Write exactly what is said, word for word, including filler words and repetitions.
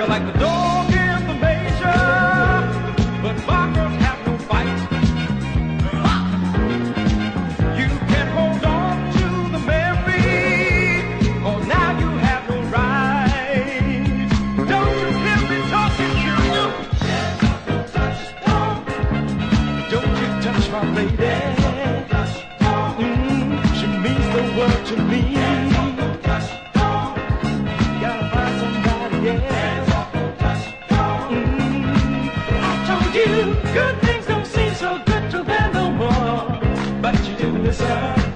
like the dog in the manger, but barkers have no fight. You can hold on to the memory, or now you have no right. Don't you hear me talking to you? Don't you touch my lady. Mm, she means the world to me. Good things don't seem so good to them no more, but you didn't listen.